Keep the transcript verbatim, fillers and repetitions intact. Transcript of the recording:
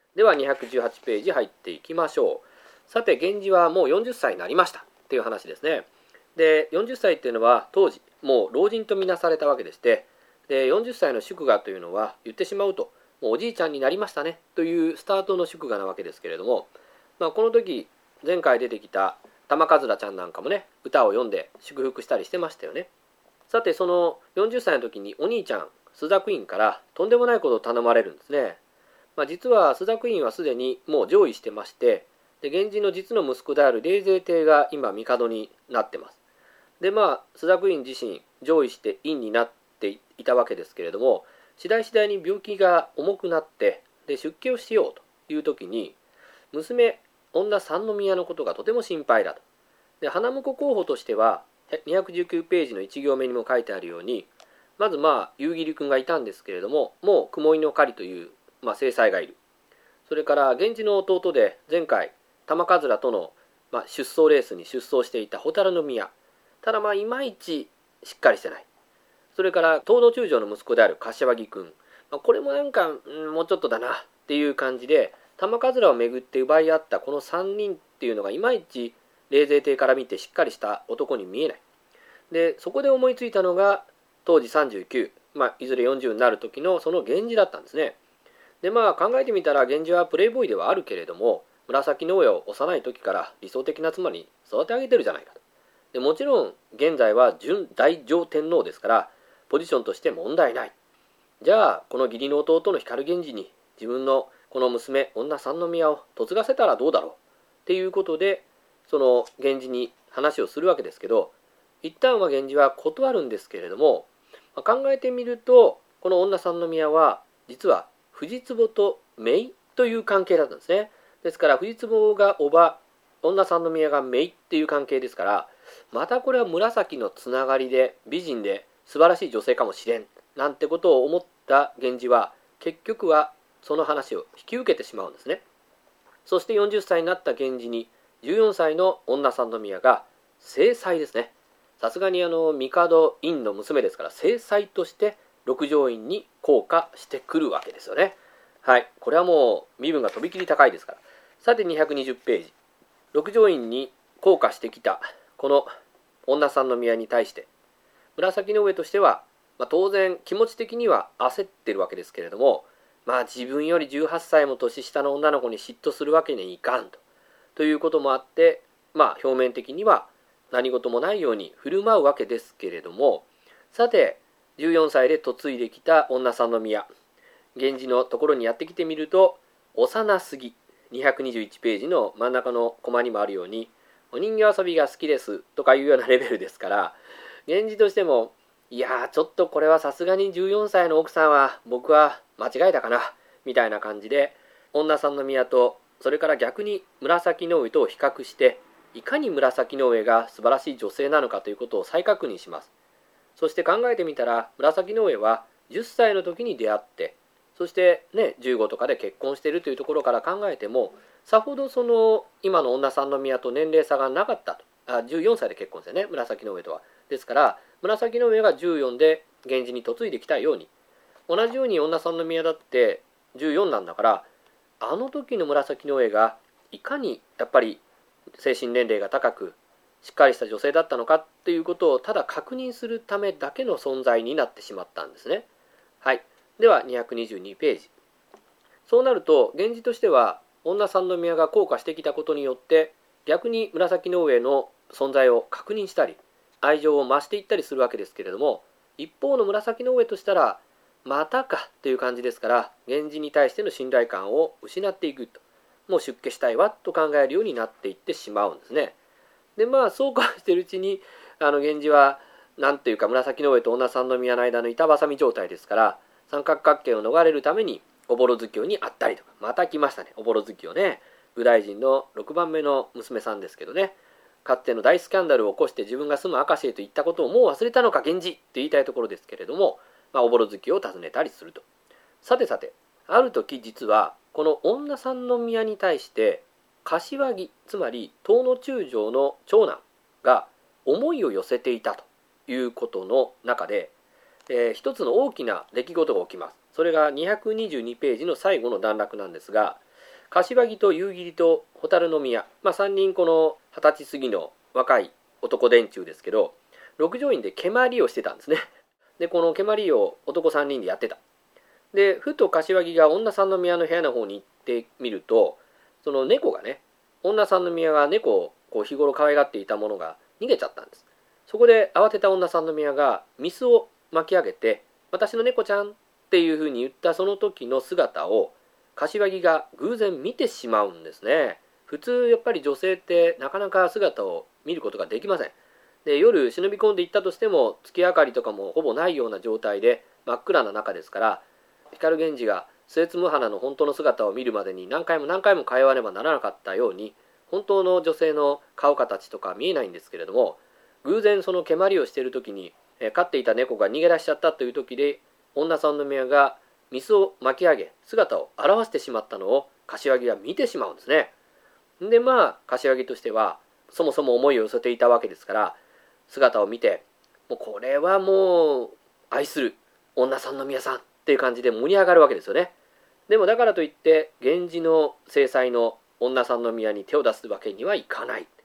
ではにひゃくじゅうはちページ入っていきましょう。さて、源氏はもうよんじゅっさいになりましたっていう話ですね。で、よんじゅっさいっていうのは当時もう老人とみなされたわけでして、でよんじゅっさいの祝賀というのは言ってしまうと、もうおじいちゃんになりましたねというスタートの祝賀なわけですけれども、まあ、この時前回出てきた玉桂ちゃんなんかもね、歌を読んで祝福したりしてましたよね。さて、そのよんじゅっさいの時にお兄ちゃん須田クイーンからとんでもないことを頼まれるんですね。まあ、実は須田クイーンはすでにもう上位してまして、で源氏の実の息子である冷泉帝が今帝になってます。でまあ須田クイーン自身上位して院になっていたわけですけれども、次第次第に病気が重くなってで出家をしようという時に、娘女三宮のことがとても心配だと。で花婿候補としてはにひゃくじゅうきゅうページのいち行目にも書いてあるように、まずまあ夕霧君がいたんですけれども、もう雲井の狩りという、まあ、正妻がいる。それから源氏の弟で前回玉桂との、まあ、出走レースに出走していた蛍宮、ただまあいまいちしっかりしてない。それから東野中将の息子である柏木君、まあ、これもなんか、うん、もうちょっとだなっていう感じで、玉桂をめぐって奪い合ったこのさんにんっていうのがいまいち冷泉帝から見てしっかりした男に見えない。でそこで思いついたのが当時さんじゅうきゅう、まあ、いずれよんじゅうになる時のその源氏だったんですね。でまあ考えてみたら源氏はプレイボーイではあるけれども、紫の上を幼い時から理想的な妻に育て上げてるじゃないかと。でもちろん現在は準大乗天皇ですからポジションとして問題ない。じゃあこの義理の弟の光源氏に自分のこの娘女三宮を嫁がせたらどうだろうっていうことで、その源氏に話をするわけですけど、一旦は源氏は断るんですけれども、考えてみるとこの女三宮は実は藤壺と姪という関係だったんですね。ですから藤壺が叔母、女三宮が姪っていう関係ですから、またこれは紫のつながりで美人で素晴らしい女性かもしれんなんてことを思った源氏は結局はその話を引き受けてしまうんですね。そしてよんじゅっさいになった源氏にじゅうよんさいの女三宮が正妻ですね。さすがにあの帝院の娘ですから正妻として六条院に降下してくるわけですよね。はい、これはもう身分がとびきり高いですから。さてにひゃくにじゅうページ、六条院に降下してきたこの女三宮に対して紫の上としては、まあ、当然気持ち的には焦ってるわけですけれども、まあ自分よりじゅうはっさいも年下の女の子に嫉妬するわけにはいかんとということもあって、まあ表面的には何事もないように振る舞うわけですけれども、さてじゅうよんさいで嫁いできた女三宮、源氏のところにやってきてみると幼すぎ、にひゃくにじゅういちページの真ん中のコマにもあるように、お人形遊びが好きですとかいうようなレベルですから、源氏としてもいやーちょっとこれはさすがにじゅうよんさいの奥さんは僕は間違えたかなみたいな感じで、女三宮とそれから逆に紫の上とを比較して、いかに紫の上が素晴らしい女性なのかということを再確認します。そして考えてみたら紫の上はじゅっさいの時に出会って、そしてねじゅうごとかで結婚しているというところから考えても、さほどその今の女三宮と年齢差がなかったと。あじゅうよんさいで結婚ですよね、紫の上とは。ですから紫の上がじゅうよんで源氏に嫁いできたように、同じように女三宮だってじゅうよんなんだから、あの時の紫の上がいかにやっぱり精神年齢が高くしっかりした女性だったのかっていうことをただ確認するためだけの存在になってしまったんですね。はい、ではにひゃくにじゅうにページ。そうなると源氏としては女三宮が降下してきたことによって逆に紫の上の存在を確認したり愛情を増していったりするわけですけれども、一方の紫の上としたらまたかという感じですから、源氏に対しての信頼感を失っていくと、もう出家したいわと考えるようになっていってしまうんですね。でまあそうこうしているうちにあの源氏はなんていうか紫の上と女三宮の間の板挟み状態ですから、三角関係を逃れるためにおぼろ月夜に会ったりとか、また来ましたねおぼろ月夜ね。右大臣のろくばんめの娘さんですけどね、かつての大スキャンダルを起こして自分が住む明石へと言ったことをもう忘れたのか源氏って言いたいところですけれども、まあ、おぼろ月を訪ねたりすると。さてさて、ある時実はこの女三宮に対して柏木、つまり東野中将の長男が思いを寄せていたということの中で、えー、一つの大きな出来事が起きます。それがにひゃくにじゅうにページの最後の段落なんですが、 柏木と夕霧と蛍宮、まあ、さんにんこのはたち過ぎの若い男連中ですけど、六条院で蹴鞠をしてたんですね。でこの蹴鞠を男さんにんでやってた。でふと柏木が女三宮の部屋の方に行ってみると、その猫がね、女三宮が猫をこう日頃可愛がっていたものが逃げちゃったんです。そこで慌てた女三宮がミスを巻き上げて、私の猫ちゃんっていうふうに言ったその時の姿を柏木が偶然見てしまうんですね。普通やっぱり女性ってなかなか姿を見ることができません。で夜忍び込んでいったとしても月明かりとかもほぼないような状態で真っ暗な中ですから、光源氏が末津無花の本当の姿を見るまでに何回も何回も通わねばならなかったように、本当の女性の顔形とか見えないんですけれども、偶然その蹴鞠をしている時に飼っていた猫が逃げ出しちゃったという時で、女三宮がミスを巻き上げ姿を現してしまったのを柏木が見てしまうんですね。でまあ柏木としてはそもそも思いを寄せていたわけですから、姿を見てもうこれはもう愛する女三宮さんっていう感じで盛り上がるわけですよね。でもだからといって源氏の正妻の女三宮に手を出すわけにはいかない。